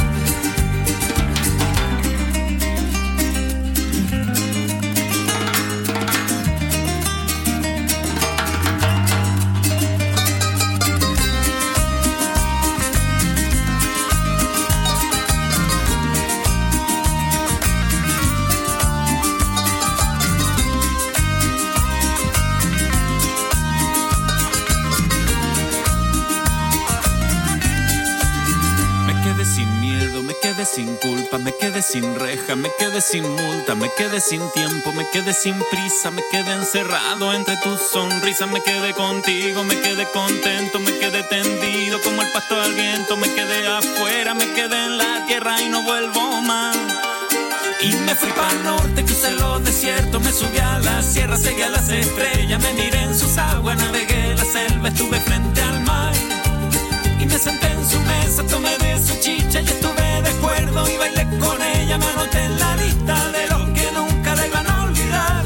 Sin culpa, me quedé sin reja, me quedé sin multa, me quedé sin tiempo, me quedé sin prisa, me quedé encerrado entre tus sonrisas, me quedé contigo, me quedé contento, me quedé tendido como el pasto al viento, me quedé afuera, me quedé en la tierra y no vuelvo más. Y me fui para el norte, crucé los desiertos, me subí a la sierra, seguí a las estrellas, me miré en sus aguas, navegué la selva, estuve frente al mar. Y me senté en su mesa, tomé de su chicha y estuve de acuerdo y bailé con ella, me anoté en la lista de los que nunca la iban a olvidar.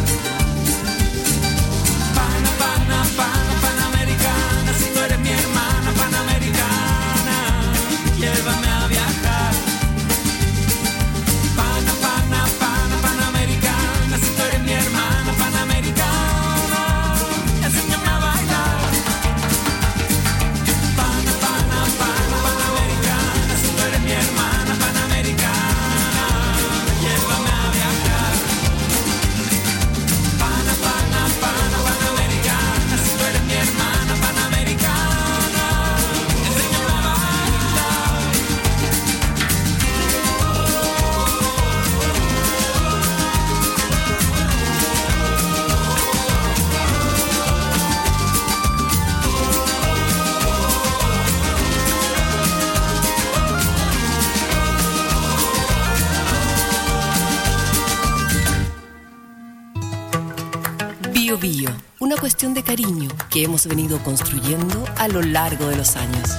Pana, pana, pana, panamericana, si tú eres mi hermana panamericana, llévame a viajar. Pana, pana, pana, panamericana, si tú eres mi hermana panamericana, enséñame a bailar. Pana, pana, pana, panamericana, si tú eres mi hermana panamericana, Bio Bio, una cuestión de cariño que hemos venido construyendo a lo largo de los años.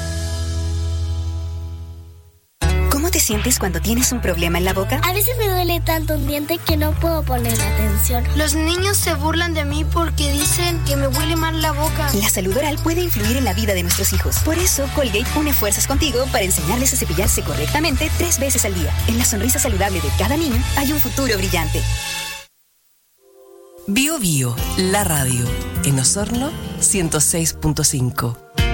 ¿Cómo te sientes cuando tienes un problema en la boca? A veces me duele tanto un diente que no puedo poner atención. Los niños se burlan de mí porque dicen que me huele mal la boca. La salud oral puede influir en la vida de nuestros hijos. Por eso, Colgate une fuerzas contigo para enseñarles a cepillarse correctamente tres veces al día. En la sonrisa saludable de cada niño hay un futuro brillante. Bio Bio, la radio. En Osorno, ciento seis punto cinco.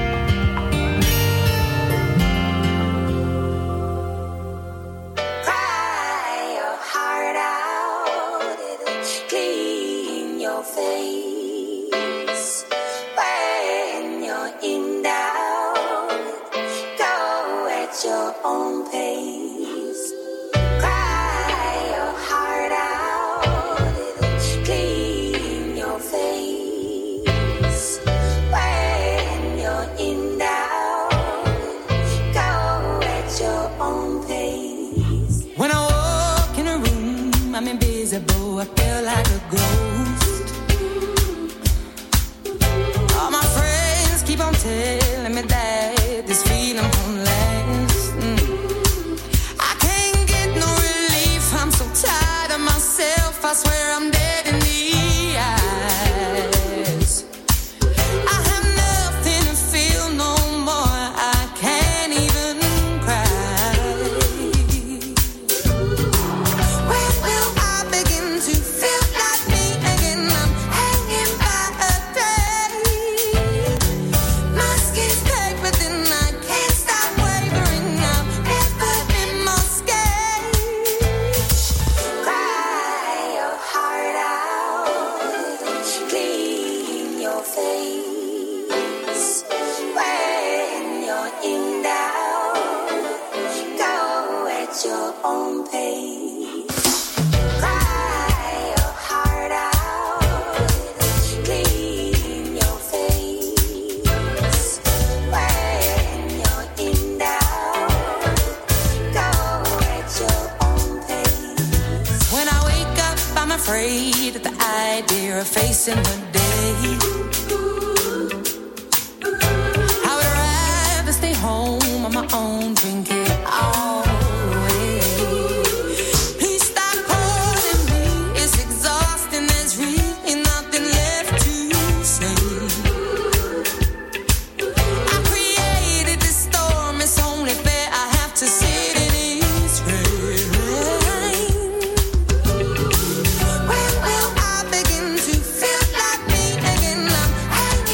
I feel like a ghost. All my friends keep on telling me that this feeling won't last. Mm. I can't get no relief. I'm so tired of myself. I swear I'm dead in the eyes. I have nothing to feel no more. I can't even cry. When will I begin to feel like me again? I'm hanging by a thread. My skin's tight, but then I can't stop wavering. I'm never been more scared. Cry your heart out, clean your face. When you're in doubt, go at your own pace. Cry your heart out, clean your face. When you're in doubt, go at your own pace. When I wake up, I'm afraid at the idea of facing the day. I would rather stay home on my own, drink it all away. Please stop calling me, it's exhausting, there's really nothing left to say. I created this storm, it's only fair I have to sit in its rain. When will I begin to feel like me again? I'm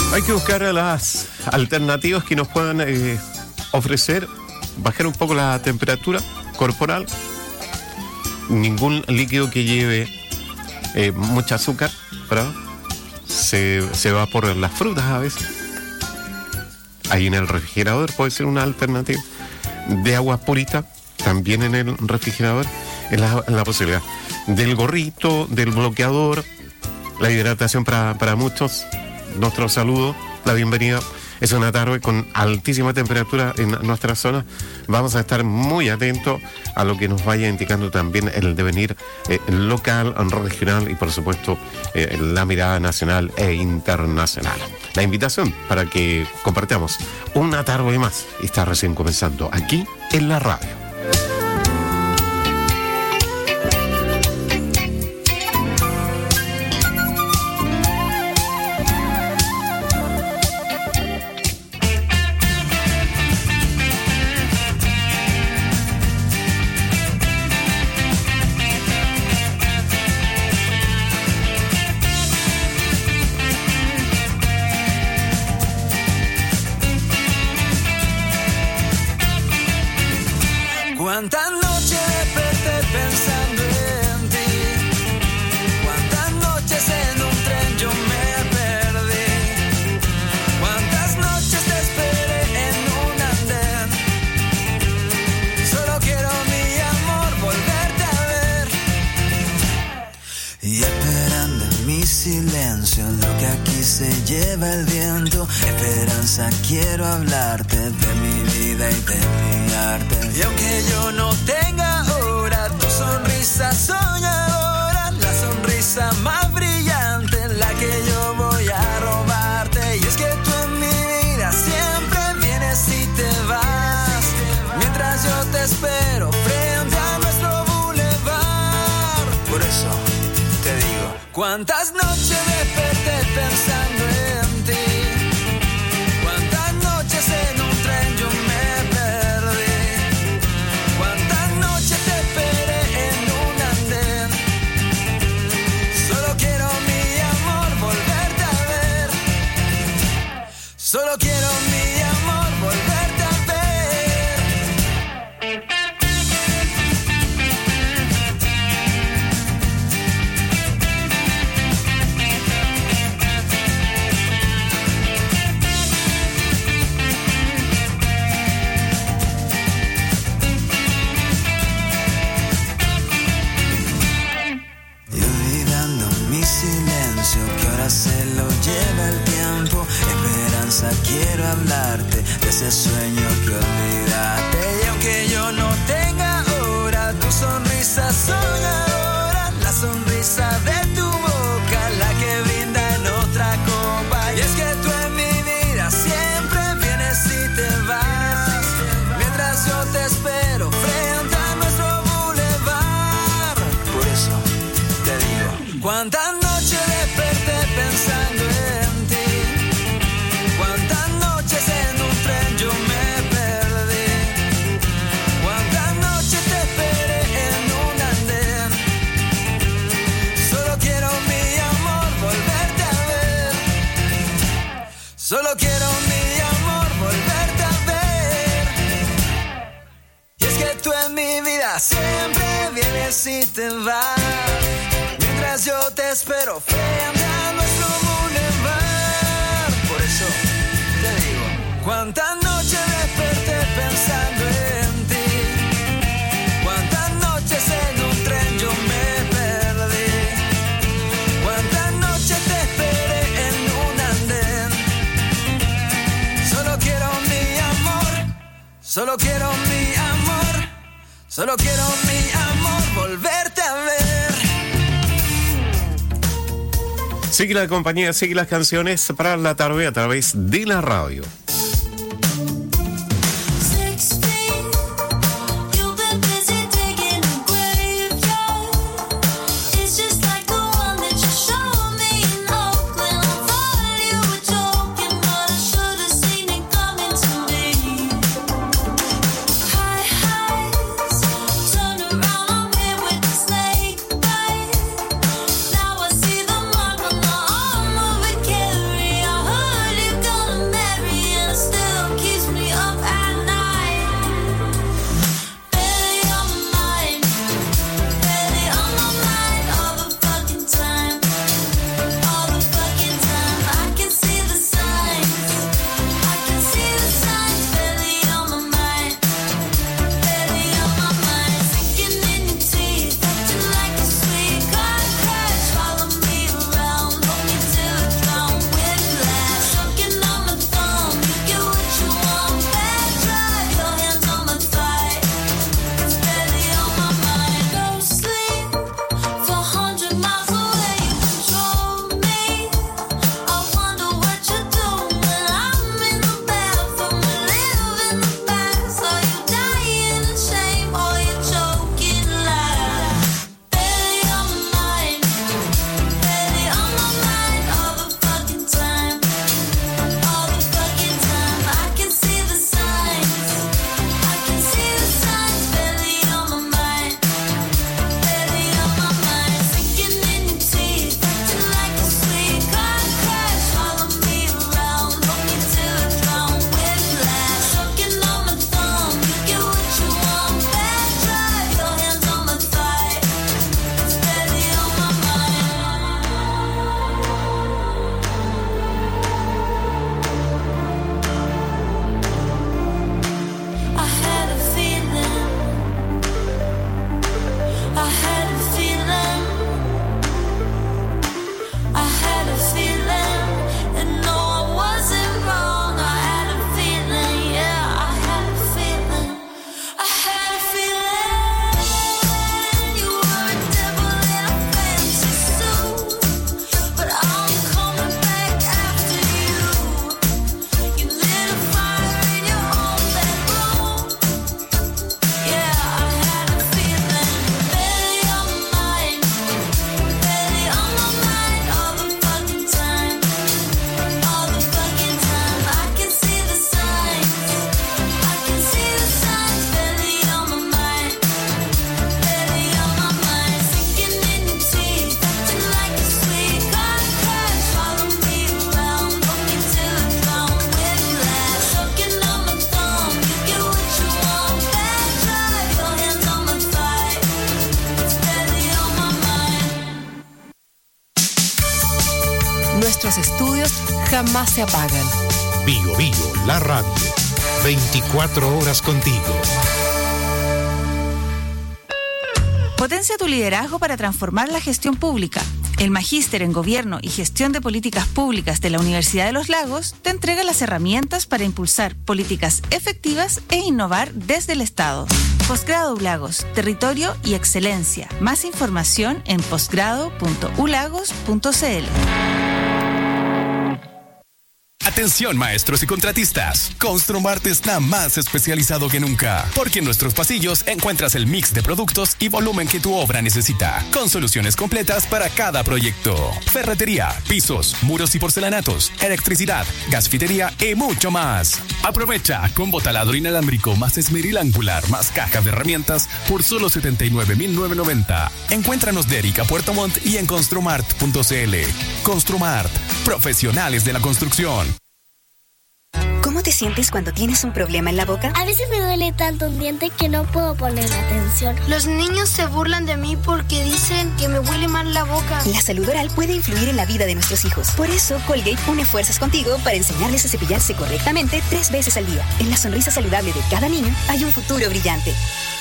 Hay que buscar a las alternativas que nos puedan eh, ofrecer, bajar un poco la temperatura corporal. Ningún líquido que lleve eh, mucha azúcar, ¿verdad? Se, se va por las frutas a veces. Ahí en el refrigerador puede ser una alternativa. De agua purita, también en el refrigerador, es la, la posibilidad. Del gorrito, del bloqueador, la hidratación para, para muchos. Nuestro saludo, la bienvenida. Es una tarde con altísima temperatura en nuestra zona. Vamos a estar muy atentos a lo que nos vaya indicando también el devenir eh, local, regional y por supuesto eh, la mirada nacional e internacional. La invitación para que compartamos una tarde más. Está recién comenzando aquí en la radio. Cuántas noches desperté pensando en ti, cuántas noches en un tren yo me perdí, cuántas noches te esperé en un andén. Solo quiero, mi amor, volverte a ver. Y esperando en mi silencio lo que aquí se lleva el viento. Esperanza, quiero hablarte de mi vida y de mi arte. Y aunque yo no tenga ahora tu sonrisa soñadora, la sonrisa más brillante, la que yo voy a robarte. Y es que tú en mi vida siempre vienes y te vas, mientras yo te espero frente a nuestro bulevar. Por eso te digo, cuántas noches desperté pensando en ti, cuántas noches en un tren yo me perdí, cuántas noches te esperé en un andén. Solo quiero, mi amor, volverte a ver. Solo quiero, mi amor, volverte a ver. Que ahora se lo lleva el tiempo. Esperanza, quiero hablarte de ese sueño que olvidaste. Y aunque yo no tenga ahora tu sonrisa soñadora, la sonrisa de tu boca, la que brinda en otra copa. Y es que tú en mi vida siempre vienes y te vas, mientras yo te espero frente a nuestro bulevar. Por eso te digo, cuántas noches desperté pensando en ti, cuántas noches en un tren yo me perdí, cuántas noches te esperé en un andén. Solo quiero, mi amor, volverte a ver. Solo quiero, mi amor, volverte a ver. Y es que tú en mi vida siempre vienes y te vas, mientras yo te espero frente a nuestro bulevar. Por eso te digo, cuántas noches desperté pensando en ti, cuántas noches en un tren yo me perdí, cuántas noches te esperé en un andén. Solo quiero, mi amor, solo quiero, mi amor, solo quiero, mi amor, volverte a ver. Sigue la compañía, sigue las canciones para la tarde a través de la radio. Now I see the mark on the arm of a carry. I heard nuestros estudios jamás se apagan. Bio Bio, la radio. veinticuatro horas contigo. Potencia tu liderazgo para transformar la gestión pública. El Magíster en Gobierno y Gestión de Políticas Públicas de la Universidad de los Lagos te entrega las herramientas para impulsar políticas efectivas e innovar desde el Estado. Posgrado U Lagos, territorio y excelencia. Más información en posgrado punto u lagos punto c l. Atención maestros y contratistas, Construmart está más especializado que nunca, porque en nuestros pasillos encuentras el mix de productos y volumen que tu obra necesita, con soluciones completas para cada proyecto. Ferretería, pisos, muros y porcelanatos, electricidad, gasfitería y mucho más. Aprovecha combo taladro inalámbrico más esmeril angular más caja de herramientas por solo setenta y nueve mil novecientos noventa. Encuéntranos de Erika Puerto Montt y en construmart punto c l. Construmart, profesionales de la construcción. ¿Cómo te sientes cuando tienes un problema en la boca? A veces me duele tanto un diente que no puedo poner atención. Los niños se burlan de mí porque dicen que me huele mal la boca. La salud oral puede influir en la vida de nuestros hijos. Por eso, Colgate une fuerzas contigo para enseñarles a cepillarse correctamente tres veces al día. En la sonrisa saludable de cada niño hay un futuro brillante.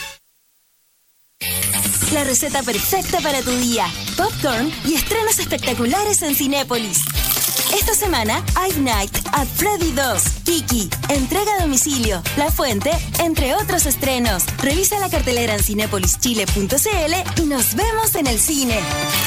La receta perfecta para tu día. Popcorn y estrenos espectaculares en Cinépolis. Esta semana, Ice Night at Freddy dos, Kiki, entrega a domicilio, La Fuente, entre otros estrenos. Revisa la cartelera en cinepolis chile punto c l y nos vemos en el cine.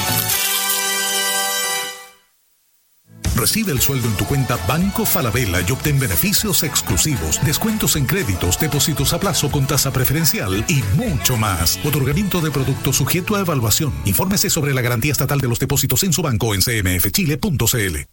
Recibe el sueldo en tu cuenta Banco Falabella y obtén beneficios exclusivos, descuentos en créditos, depósitos a plazo con tasa preferencial y mucho más. Otorgamiento de productos sujeto a evaluación. Infórmese sobre la garantía estatal de los depósitos en su banco en c m f chile punto c l.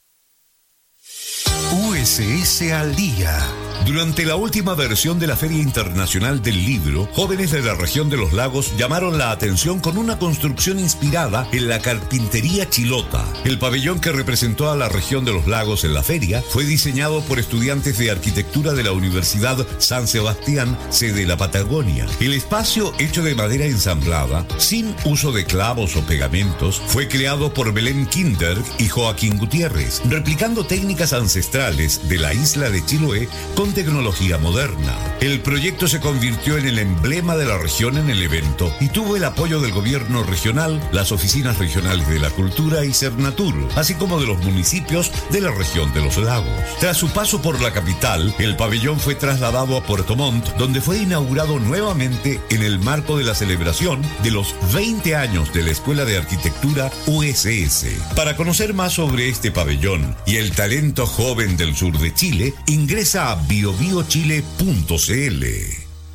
U S S al día. Durante la última versión de la Feria Internacional del Libro, jóvenes de la región de los lagos llamaron la atención con una construcción inspirada en la carpintería chilota. El pabellón que representó a la región de los lagos en la feria fue diseñado por estudiantes de arquitectura de la Universidad San Sebastián, sede de la Patagonia. El espacio, hecho de madera ensamblada, sin uso de clavos o pegamentos, fue creado por Belén Kinderg y Joaquín Gutiérrez, replicando técnicas ancestrales de la isla de Chiloé con tecnología moderna. El proyecto se convirtió en el emblema de la región en el evento y tuvo el apoyo del gobierno regional, las oficinas regionales de la cultura y Cernatur, así como de los municipios de la región de los lagos. Tras su paso por la capital, el pabellón fue trasladado a Puerto Montt, donde fue inaugurado nuevamente en el marco de la celebración de los veinte años de la Escuela de Arquitectura U S S. Para conocer más sobre este pabellón y el talento joven del sur de Chile, ingresa a bio bio chile punto c l.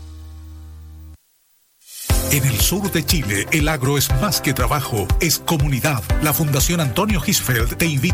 En el sur de Chile, el agro es más que trabajo, es comunidad. La Fundación Antonio Hirschfeld te invita